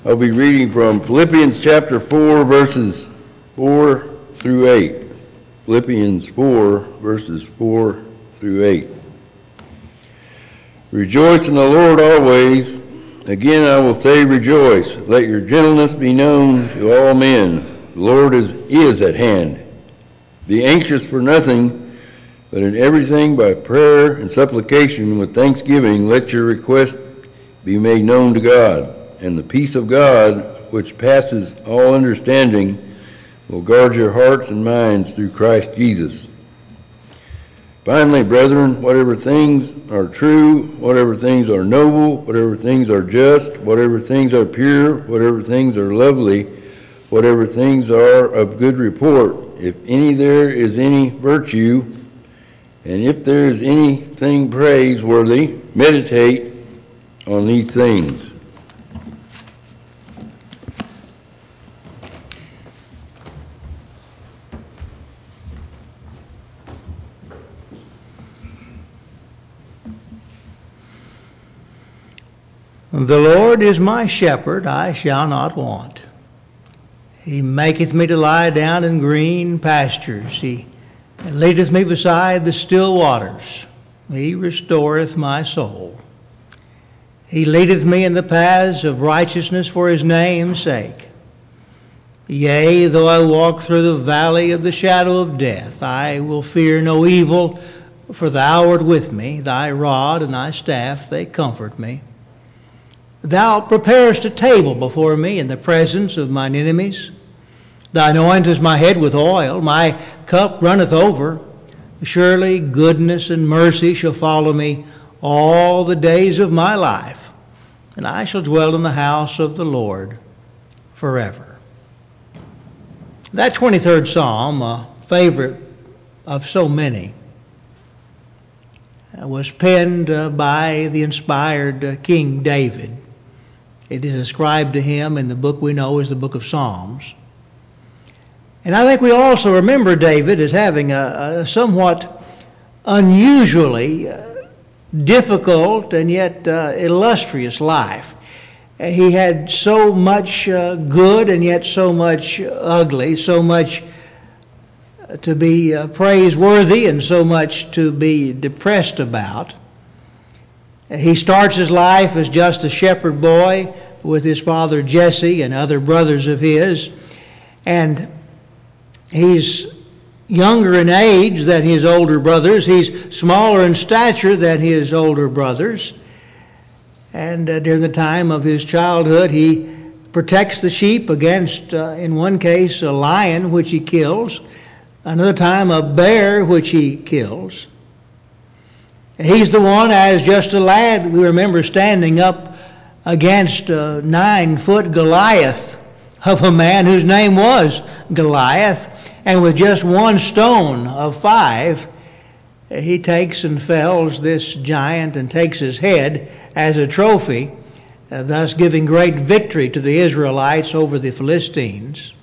I'll be reading from Philippians chapter 4, verses 4 through 8. Philippians 4, verses 4 through 8. Rejoice in the Lord always. Again I will say rejoice. Let your gentleness be known to all men. The Lord is at hand. Be anxious for nothing, but in everything by prayer and supplication with thanksgiving let your requests be made known to God. And the peace of God, which passes all understanding, will guard your hearts and minds through Christ Jesus. Finally, brethren, whatever things are true, whatever things are noble, whatever things are just, whatever things are pure, whatever things are lovely, whatever things are of good report, if there is any virtue, and if there is anything praiseworthy, meditate on these things. The Lord is my shepherd, I shall not want. He maketh me to lie down in green pastures. He leadeth me beside the still waters. He restoreth my soul. He leadeth me in the paths of righteousness for his name's sake. Yea, though I walk through the valley of the shadow of death, I will fear no evil, for thou art with me. Thy rod and thy staff, they comfort me. Thou preparest a table before me in the presence of mine enemies. Thou anointest my head with oil. My cup runneth over. Surely goodness and mercy shall follow me all the days of my life, and I shall dwell in the house of the Lord forever. That 23rd Psalm, a favorite of so many, was penned by the inspired King David. It is ascribed to him in the book we know as the book of Psalms. And I think we also remember David as having a somewhat unusually difficult and yet illustrious life. He had so much good and yet so much ugly, so much to be praiseworthy and so much to be depressed about. He starts his life as just a shepherd boy with his father Jesse and other brothers of his. And he's younger in age than his older brothers. He's smaller in stature than his older brothers. And during the time of his childhood, he protects the sheep against, in one case, a lion, which he kills. Another time, a bear, which he kills. He's the one, as just a lad, we remember standing up against a 9-foot Goliath of a man whose name was Goliath. And with just one stone of 5, he takes and fells this giant and takes his head as a trophy, thus giving great victory to the Israelites over the Philistines.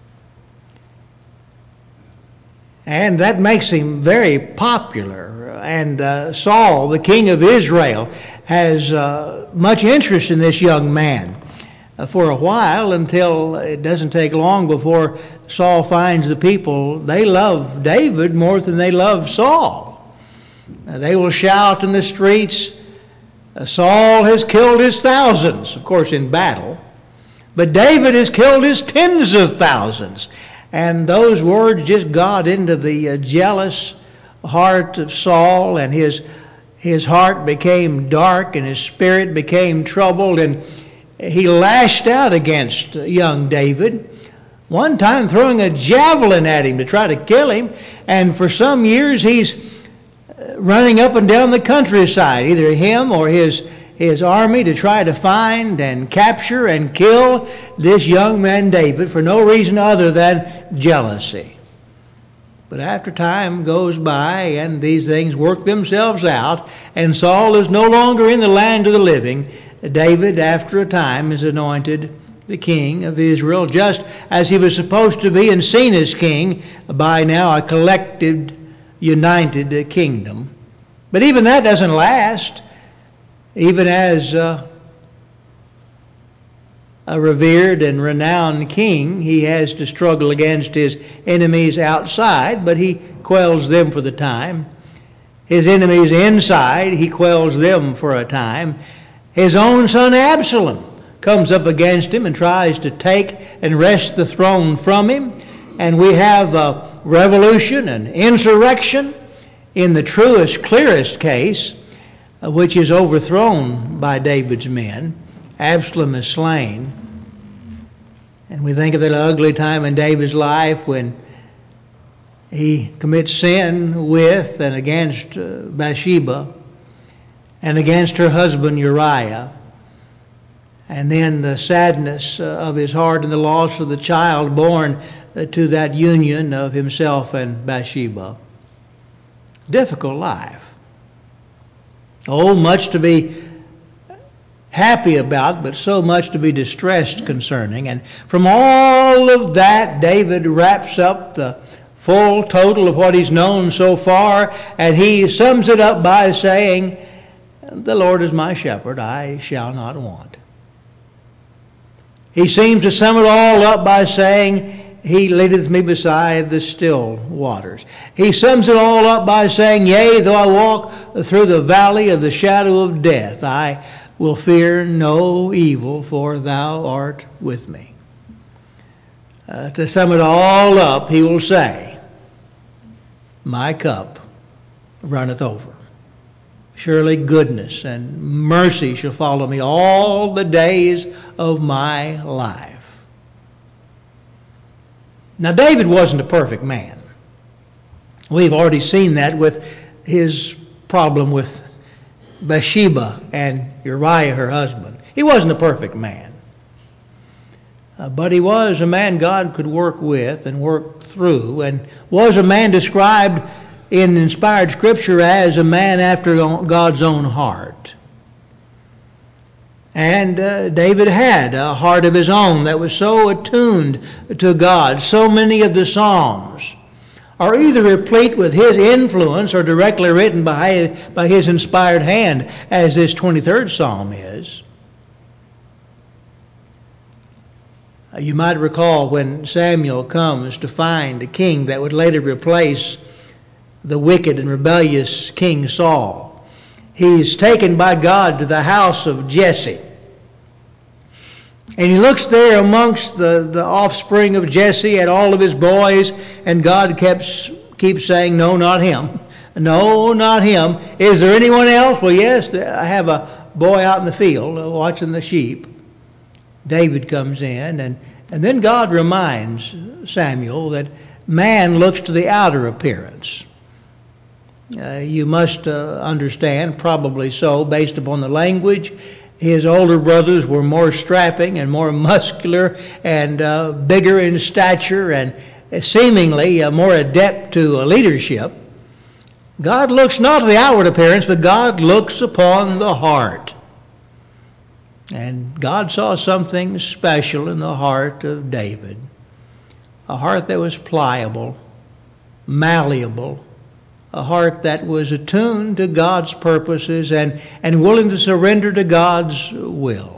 And that makes him very popular. And Saul, the king of Israel, has much interest in this young man for a while, until it doesn't take long before Saul finds the people, they love David more than they love Saul. They will shout in the streets, Saul has killed his thousands, of course in battle, but David has killed his tens of thousands. And those words just got into the jealous heart of Saul, and his heart became dark and his spirit became troubled, and he lashed out against young David, one time throwing a javelin at him to try to kill him. And for some years he's running up and down the countryside, either him or his army, to try to find and capture and kill this young man David for no reason other than jealousy. But after time goes by and these things work themselves out, and Saul is no longer in the land of the living, David, after a time, is anointed the king of Israel, just as he was supposed to be and seen as king by now a collected, united kingdom. But even that doesn't last. Even as a revered and renowned king, he has to struggle against his enemies outside, but he quells them for the time. His enemies inside, he quells them for a time. His own son Absalom comes up against him and tries to take and wrest the throne from him. And we have a revolution, an insurrection in the truest, clearest case, which is overthrown by David's men. Absalom is slain. And we think of that ugly time in David's life when he commits sin with and against Bathsheba and against her husband Uriah. And then the sadness of his heart and the loss of the child born to that union of himself and Bathsheba. Difficult life. Oh, much to be happy about, but so much to be distressed concerning. And from all of that, David wraps up the full total of what he's known so far, and he sums it up by saying, "The Lord is my shepherd, I shall not want." He seems to sum it all up by saying, "He leadeth me beside the still waters." He sums it all up by saying, "Yea, though I walk through the valley of the shadow of death, I will fear no evil, for thou art with me." To sum it all up, he will say, "My cup runneth over. Surely goodness and mercy shall follow me all the days of my life." Now, David wasn't a perfect man. We've already seen that with his problem with Bathsheba and Uriah, her husband. He wasn't a perfect man. But he was a man God could work with and work through, and was a man described in inspired Scripture as a man after God's own heart. And David had a heart of his own that was so attuned to God. So many of the Psalms are either replete with his influence or directly written by his inspired hand, as this 23rd Psalm is. You might recall when Samuel comes to find a king that would later replace the wicked and rebellious King Saul. He's taken by God to the house of Jesse. And he looks there amongst the offspring of Jesse at all of his boys, and God keeps saying, "No, not him. No, not him. Is there anyone else?" "Well, yes, I have a boy out in the field watching the sheep." David comes in, and then God reminds Samuel that man looks to the outer appearance. You must understand, probably so, based upon the language, his older brothers were more strapping and more muscular and bigger in stature and seemingly more adept to leadership. God looks not to the outward appearance, but God looks upon the heart. And God saw something special in the heart of David. A heart that was pliable, malleable, a heart that was attuned to God's purposes and willing to surrender to God's will.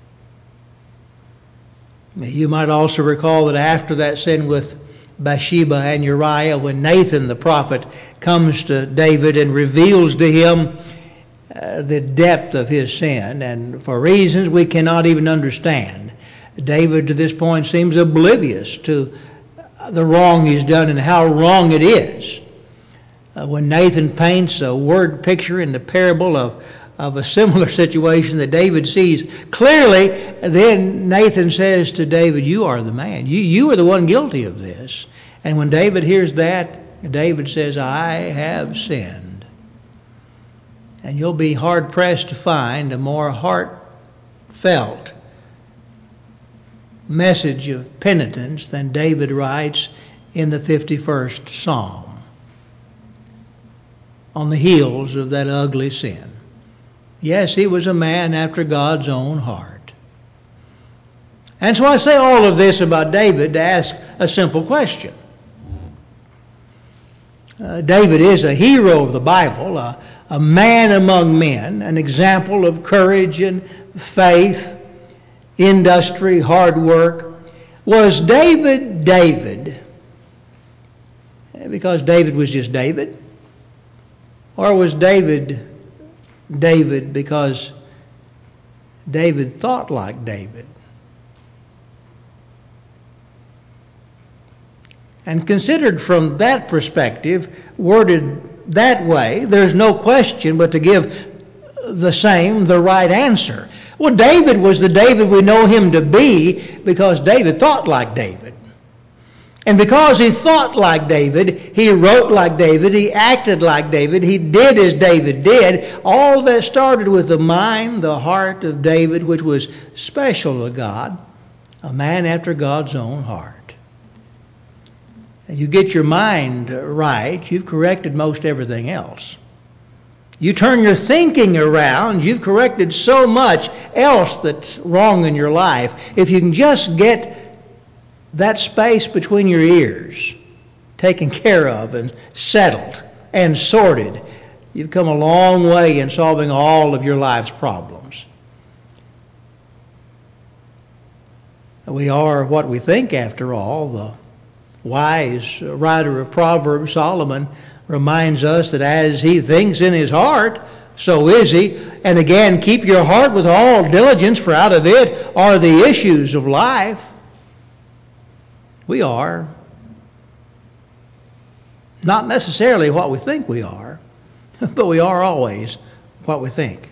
You might also recall that after that sin with Bathsheba and Uriah, when Nathan the prophet comes to David and reveals to him the depth of his sin, and for reasons we cannot even understand, David to this point seems oblivious to the wrong he's done and how wrong it is. When Nathan paints a word picture in the parable of a similar situation that David sees clearly, then Nathan says to David, "You are the man. You are the one guilty of this." And when David hears that, David says, "I have sinned." And you'll be hard-pressed to find a more heartfelt message of penitence than David writes in the 51st Psalm on the heels of that ugly sin. Yes, he was a man after God's own heart. And so I say all of this about David to ask a simple question. David is a hero of the Bible, a man among men, an example of courage and faith. industry, hard work. Was David David because David was just David? Or was David David because David thought like David? And considered from that perspective, worded that way, there's no question but to give the right answer. Well, David was the David we know him to be because David thought like David. And because he thought like David, he wrote like David, he acted like David, he did as David did. All that started with the mind, the heart of David, which was special to God, a man after God's own heart. And you get your mind right, you've corrected most everything else. You turn your thinking around, you've corrected so much else that's wrong in your life. If you can just get that space between your ears taken care of and settled and sorted, you've come a long way in solving all of your life's problems. We are what we think, after all. The wise writer of Proverbs, Solomon, reminds us that as he thinks in his heart, so is he. And again, keep your heart with all diligence, for out of it are the issues of life. We are not necessarily what we think we are, but we are always what we think.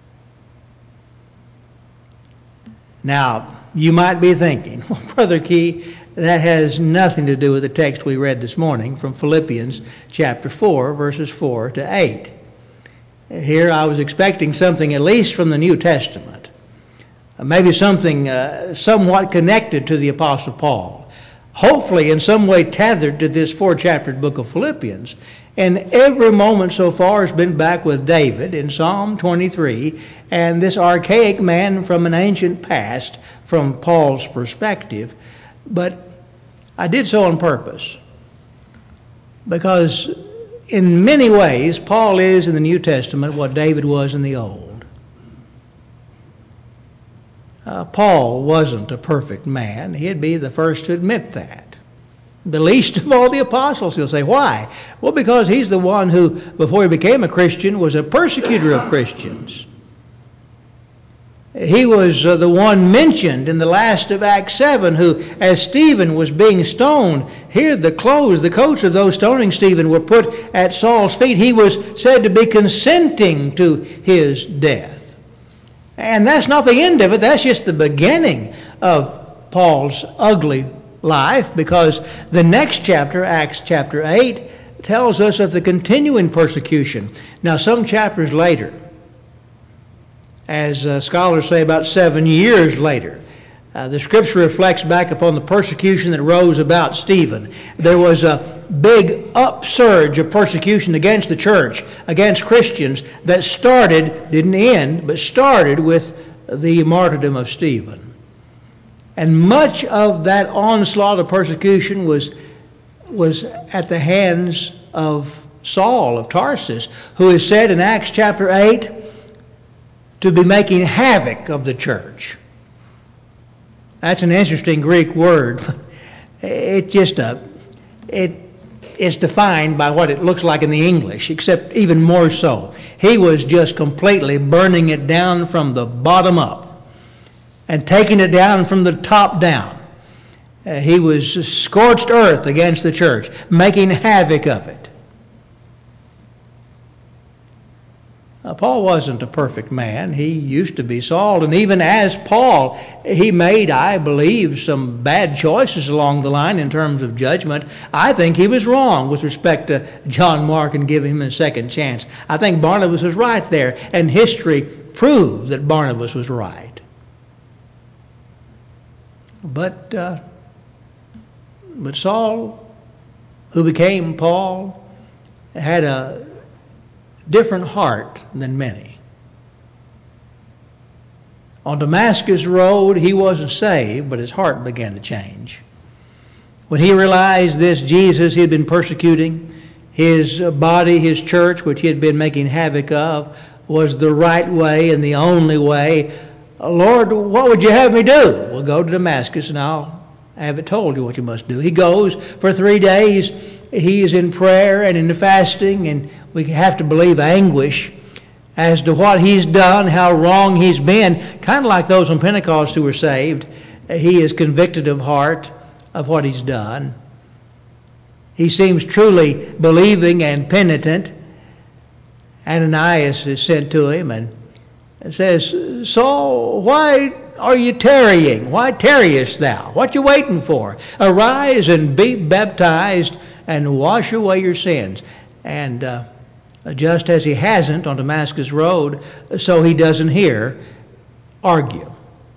Now, you might be thinking, well, Brother Key, that has nothing to do with the text we read this morning from Philippians chapter 4, verses 4 to 8. Here I was expecting something at least from the New Testament, maybe something somewhat connected to the Apostle Paul, hopefully in some way tethered to this 4-chaptered book of Philippians. And every moment so far has been back with David in Psalm 23 and this archaic man from an ancient past from Paul's perspective. But I did so on purpose because in many ways Paul is in the New Testament what David was in the Old. Paul wasn't a perfect man. He'd be the first to admit that. The least of all the apostles, he'll say. Why? Well, because he's the one who, before he became a Christian, was a persecutor of Christians. He was the one mentioned in the last of Acts 7 who, as Stephen was being stoned, here the coats of those stoning Stephen were put at Saul's feet. He was said to be consenting to his death. And that's not the end of it. That's just the beginning of Paul's ugly life, because the next chapter, Acts chapter 8, tells us of the continuing persecution. Now, some chapters later, as scholars say about 7 years later, the Scripture reflects back upon the persecution that rose about Stephen. There was a big upsurge of persecution against the church, against Christians, that didn't end, but started with the martyrdom of Stephen. And much of that onslaught of persecution was at the hands of Saul of Tarsus, who is said in Acts chapter 8 to be making havoc of the church. That's an interesting Greek word. It's defined by what it looks like in the English, except even more so. He was just completely burning it down from the bottom up and taking it down from the top down. He was scorched earth against the church, making havoc of it. Paul wasn't a perfect man. He used to be Saul, and even as Paul, he made, I believe, some bad choices along the line in terms of judgment. I think he was wrong with respect to John Mark and giving him a second chance. I think Barnabas was right there, and history proved that Barnabas was right. But Saul, who became Paul, had a different heart than many. On Damascus Road, he wasn't saved, but his heart began to change. When he realized this Jesus he had been persecuting, his body, his church, which he had been making havoc of, was the right way and the only way Lord, what would you have me do? Well, go to Damascus and I'll have it told you what you must do. He goes for 3 days. He is in prayer and in the fasting, and we have to believe anguish as to what he's done, how wrong he's been. Kind of like those on Pentecost who were saved. He is convicted of heart of what he's done. He seems truly believing and penitent. Ananias is sent to him and says, Saul, why are you tarrying? Why tarriest thou? What you waiting for? Arise and be baptized and wash away your sins. And just as he hasn't on Damascus Road, so he doesn't here argue.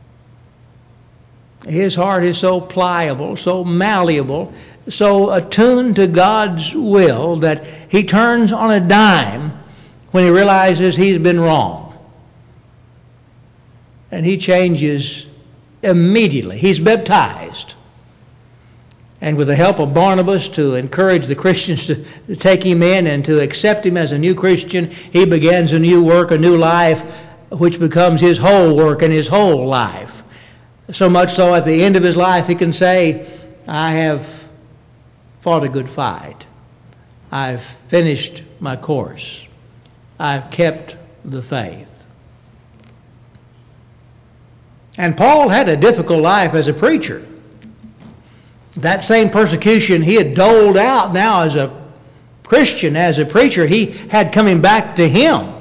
His heart is so pliable, so malleable, so attuned to God's will that he turns on a dime when he realizes he's been wrong. And he changes immediately. He's baptized. And with the help of Barnabas to encourage the Christians to take him in and to accept him as a new Christian, he begins a new work, a new life, which becomes his whole work and his whole life. So much so at the end of his life he can say, I have fought a good fight. I've finished my course. I've kept the faith. And Paul had a difficult life as a preacher. That same persecution he had doled out now as a Christian, as a preacher, he had coming back to him.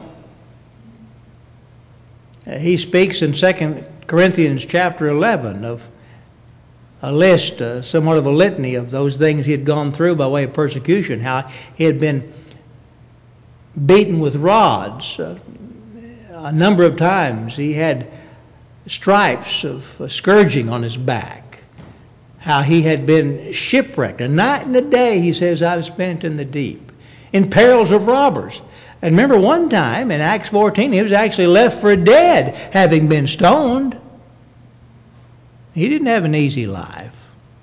He speaks in 2 Corinthians chapter 11 of a list, somewhat of a litany of those things he had gone through by way of persecution, how he had been beaten with rods a number of times. He had stripes of scourging on his back. How he had been shipwrecked. A night and a day, he says, I've spent in the deep. In perils of robbers. And remember one time in Acts 14, he was actually left for dead, having been stoned. He didn't have an easy life.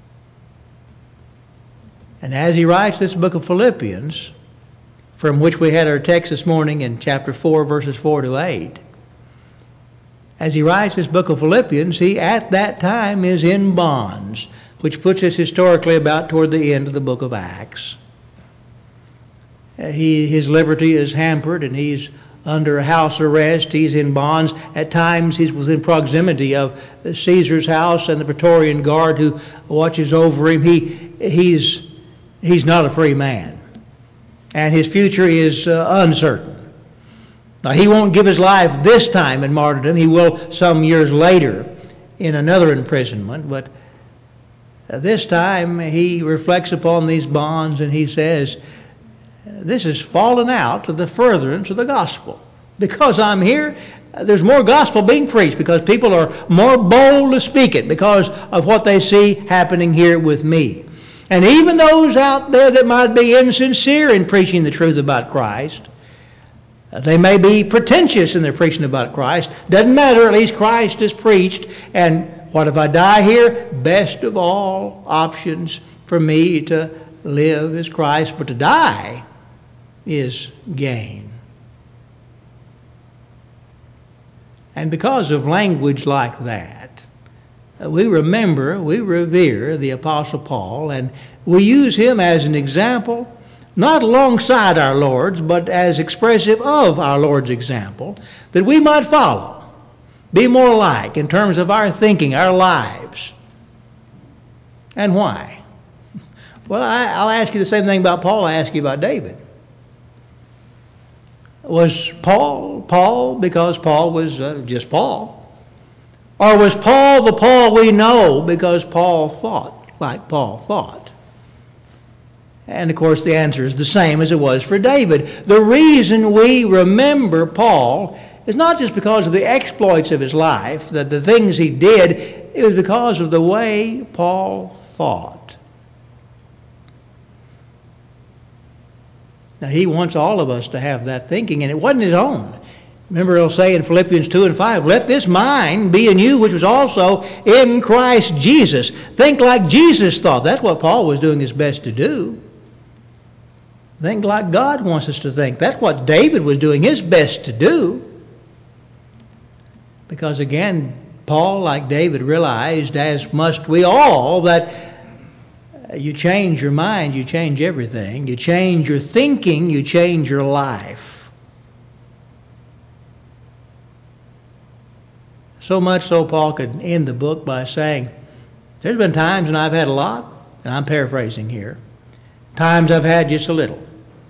And as he writes this book of Philippians, from which we had our text this morning in chapter 4, verses 4 to 8, as he writes this book of Philippians, he at that time is in bonds, which puts us historically about toward the end of the book of Acts. His liberty is hampered and he's under house arrest. He's in bonds. At times he's within proximity of Caesar's house and the Praetorian Guard who watches over him. He's not a free man. And his future is uncertain. Now, he won't give his life this time in martyrdom. He will some years later in another imprisonment. But this time he reflects upon these bonds and he says, this has fallen out to the furtherance of the gospel. Because I'm here, there's more gospel being preached because people are more bold to speak it because of what they see happening here with me. And even those out there that might be insincere in preaching the truth about Christ, they may be pretentious in their preaching about Christ. Doesn't matter, at least Christ is preached. And what if I die here? Best of all options for me to live is Christ, but to die is gain. And because of language like that, we revere the Apostle Paul, and we use him as an example, not alongside our Lord's, but as expressive of our Lord's example, that we might follow, be more like in terms of our thinking, our lives. And why? Well, I'll ask you the same thing about Paul I asked you about David. Was Paul because Paul was just Paul? Or was Paul the Paul we know because Paul thought like Paul thought? And of course the answer is the same as it was for David. The reason we remember Paul is not just because of the exploits of his life, that the things he did, it was because of the way Paul thought. Now he wants all of us to have that thinking, and it wasn't his own. Remember he'll say in Philippians 2 and 5, let this mind be in you which was also in Christ Jesus. Think like Jesus thought. That's what Paul was doing his best to do. Think like God wants us to think. That's what David was doing his best to do. Because again, Paul, like David, realized, as must we all, that you change your mind, you change everything. You change your thinking, you change your life. So much so Paul could end the book by saying, there's been times when I've had a lot, and I'm paraphrasing here, times I've had just a little.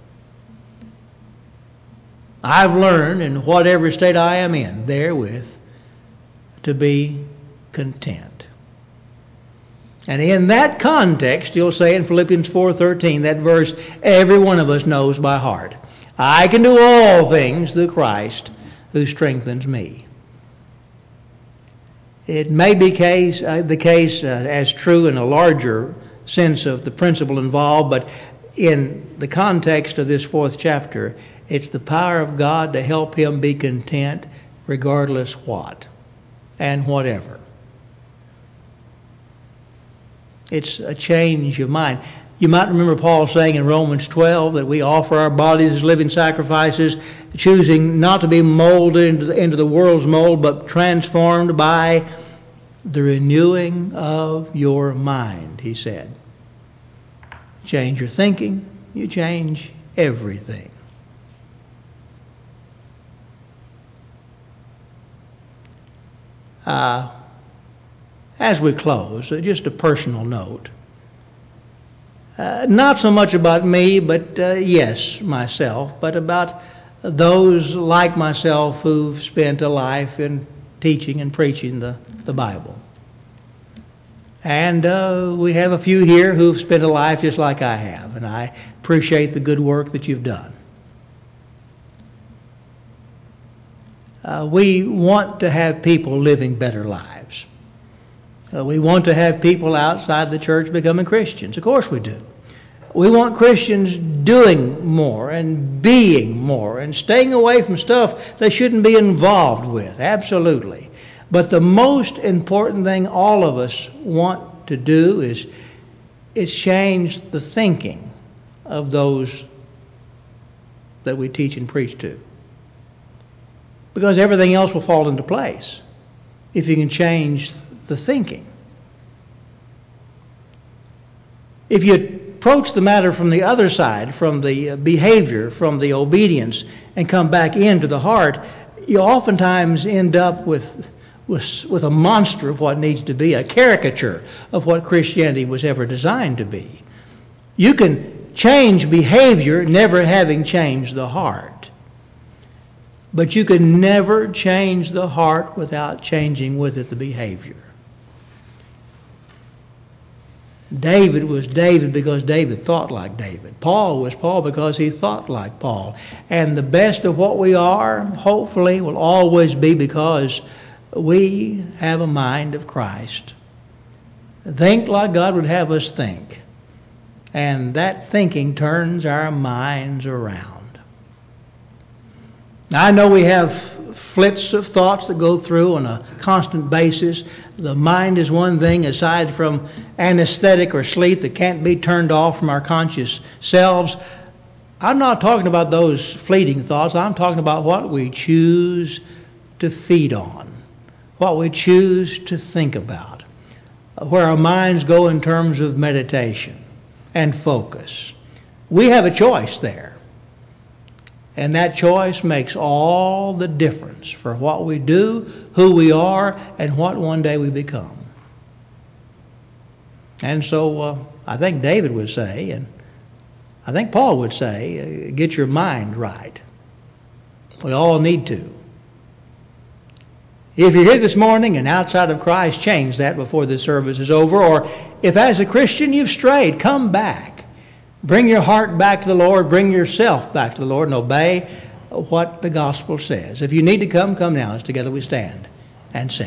I've learned, in whatever state I am in, therewith, to be content. And in that context, you'll say in Philippians 4:13, that verse every one of us knows by heart. I can do all things through Christ who strengthens me. It may be the case as true in a larger sense of the principle involved, but in the context of this 4th chapter, it's the power of God to help him be content regardless what and whatever. It's a change of mind. You might remember Paul saying in Romans 12 that we offer our bodies as living sacrifices, choosing not to be molded into the world's mold, but transformed by the renewing of your mind, he said. Change your thinking, you change everything. As we close, just a personal note. Not so much about me, but yes, myself, but about those like myself who've spent a life in teaching and preaching the Bible. And we have a few here who've spent a life just like I have, and I appreciate the good work that you've done. We want to have people living better lives. We want to have people outside the church becoming Christians. Of course we do. We want Christians doing more and being more and staying away from stuff they shouldn't be involved with. Absolutely. But the most important thing all of us want to do is change the thinking of those that we teach and preach to. Because everything else will fall into place if you can change the thinking. If you approach the matter from the other side, from the behavior, from the obedience, and come back into the heart, you oftentimes end up with a monster of what needs to be, a caricature of what Christianity was ever designed to be. You can change behavior, never having changed the heart. But you can never change the heart without changing with it the behavior. David was David because David thought like David. Paul was Paul because he thought like Paul. And the best of what we are, hopefully, will always be because we have a mind of Christ. Think like God would have us think. And that thinking turns our minds around. Now, I know we have flits of thoughts that go through on a constant basis. The mind is one thing aside from anesthetic or sleep that can't be turned off from our conscious selves. I'm not talking about those fleeting thoughts. I'm talking about what we choose to feed on, what we choose to think about, where our minds go in terms of meditation and focus. We have a choice there. And that choice makes all the difference for what we do, who we are, and what one day we become. And so I think David would say, and I think Paul would say, get your mind right. We all need to. If you're here this morning and outside of Christ, change that before the service is over. Or if as a Christian you've strayed, come back. Bring your heart back to the Lord. Bring yourself back to the Lord and obey what the gospel says. If you need to come now as together we stand and sing.